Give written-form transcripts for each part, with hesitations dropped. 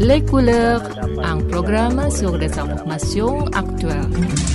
Les couleurs, un programme sur les informations actuelles.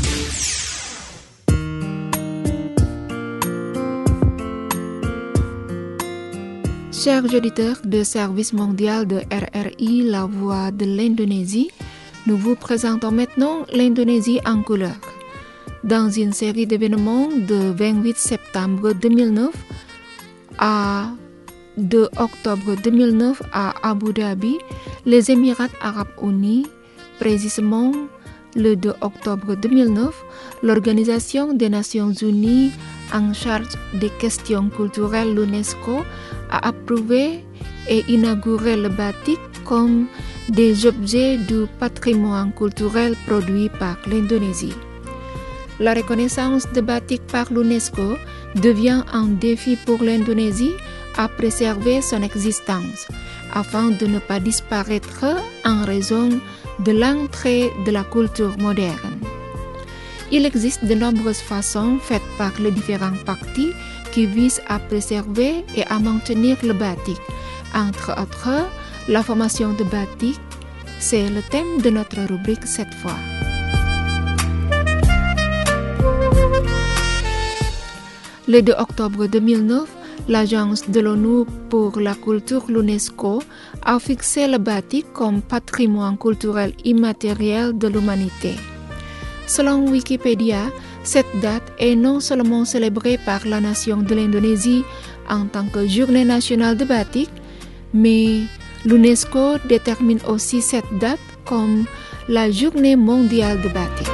Chers auditeurs du service mondial de RRI, la voix de l'Indonésie, nous vous présentons maintenant l'Indonésie en couleur. Dans une série d'événements de 28 septembre 2009 à 2 octobre 2009 à Abu Dhabi, les Émirats arabes unis, précisément le 2 octobre 2009, l'Organisation des Nations unies en charge des questions culturelles, l'UNESCO, a approuvé et inauguré le batik comme des objets du patrimoine culturel produit par l'Indonésie. La reconnaissance de batik par l'UNESCO devient un défi pour l'Indonésie à préserver son existence, afin de ne pas disparaître en raison de l'entrée de la culture moderne. Il existe de nombreuses façons faites par les différents partis qui visent à préserver et à maintenir le batik. Entre autres, la formation de batik, c'est le thème de notre rubrique cette fois. Le 2 octobre 2009, l'Agence de l'ONU pour la culture, l'UNESCO, a fixé le batik comme patrimoine culturel immatériel de l'humanité. Selon Wikipédia, cette date est non seulement célébrée par la nation de l'Indonésie en tant que journée nationale de batik, mais l'UNESCO détermine aussi cette date comme la journée mondiale de batik.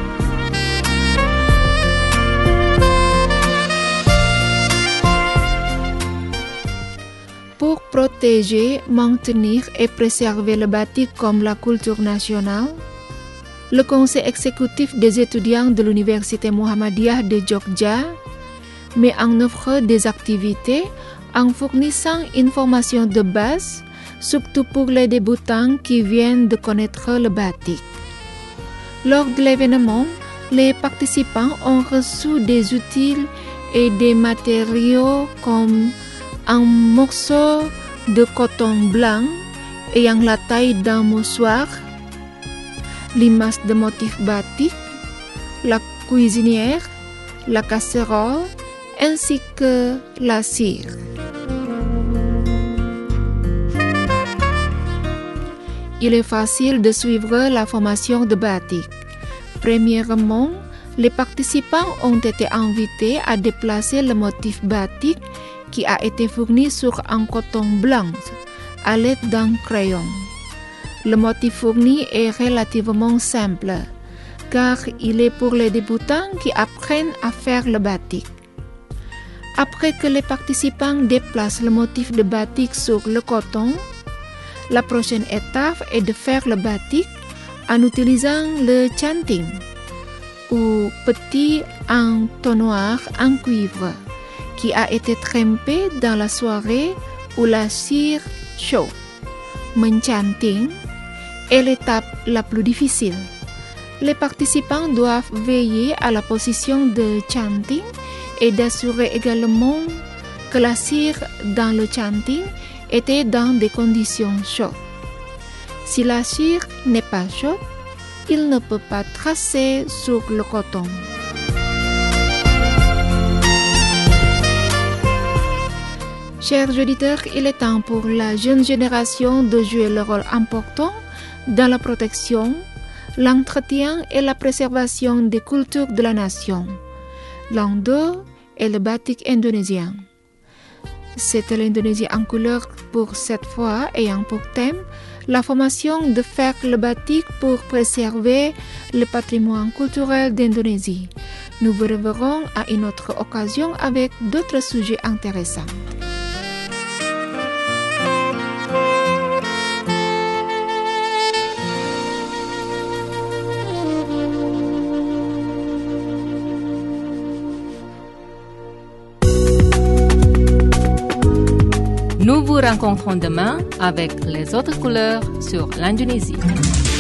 Pour protéger, maintenir et préserver le batik comme la culture nationale, le Conseil exécutif des étudiants de l'Université Muhammadiyah de Jogja met en œuvre des activités en fournissant une formation de base, surtout pour les débutants qui viennent de connaître le batik. Lors de l'événement, les participants ont reçu des outils et des matériaux comme un morceau de coton blanc ayant la taille d'un mouchoir, l'image de motif batik, la cuisinière, la casserole, ainsi que la cire. Il est facile de suivre la formation de batik. Premièrement, les participants ont été invités à déplacer le motif batik qui a été fourni sur un coton blanc à l'aide d'un crayon. Le motif fourni est relativement simple, car il est pour les débutants qui apprennent à faire le batik. Après que les participants déplacent le motif de batik sur le coton, la prochaine étape est de faire le batik en utilisant le canting, ou petit entonnoir en cuivre, qui a été trempé dans la soirée ou la cire chaude. Mencanting est l'étape la plus difficile. Les participants doivent veiller à la position de canting et d'assurer également que la cire dans le canting était dans des conditions chaudes. Si la cire n'est pas chaude, il ne peut pas tracer sur le coton. Chers auditeurs, il est temps pour la jeune génération de jouer le rôle important dans la protection, l'entretien et la préservation des cultures de la nation. L'un d'eux est le batik indonésien. C'était l'Indonésie en couleur pour cette fois, ayant pour thème la formation de faire le batik pour préserver le patrimoine culturel d'Indonésie. Nous vous reverrons à une autre occasion avec d'autres sujets intéressants. Nous vous rencontrons demain avec les autres couleurs sur l'Indonésie.